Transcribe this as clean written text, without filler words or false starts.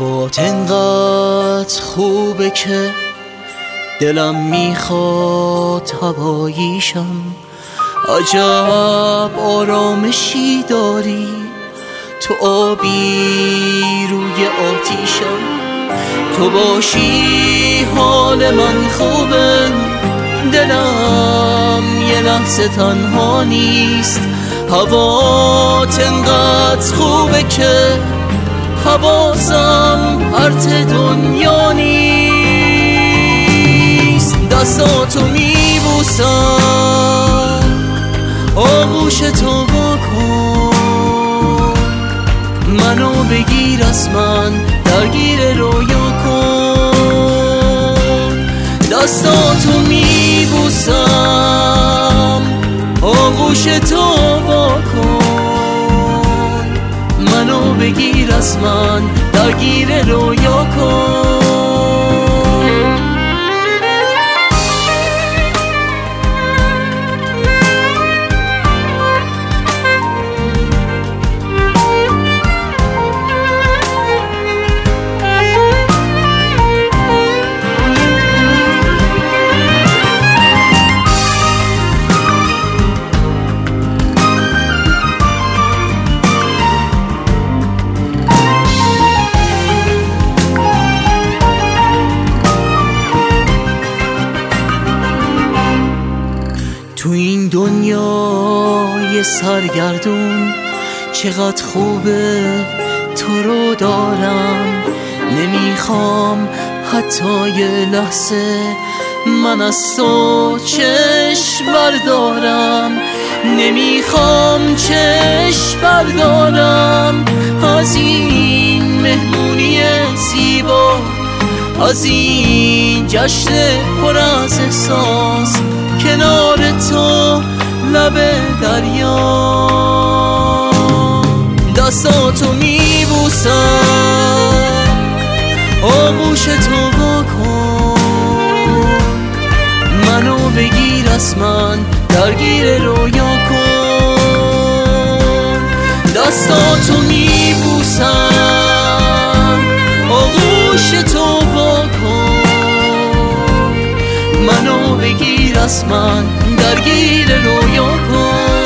هوات انقدر خوبه که دلم میخواد هواییشم. عجب آرامشی داری تو، آبی روی آتیشم. تو باشی حال من خوبه، دلم یه لحظه تنها نیست. هوات انقدر خوبه که حواسم پرت دنیا نیست. دستاتو میبوسم، آغوشتو بکن، منو بگیر از من، درگیر رویا کن. دستاتو میبوسم، آغوشتو بکن، منو بگیر از من، درگیر رویا کن. تو این دنیای سرگردون چقدر خوبه تو رو دارم. نمیخوام حتی یه لحظه من از تو چشم بردارم. نمیخوام چشم بردارم از این مهمونی زیبا، از این جشن پر از احساس کنار تو لب دریا. دستاتو میبوسم، آغوشتو بکن، منو بگیر از من، درگیر رویا کن. دستاتو میبوسم، آغوشتو بکن، منو بگیر از من، درگیر رویا کن.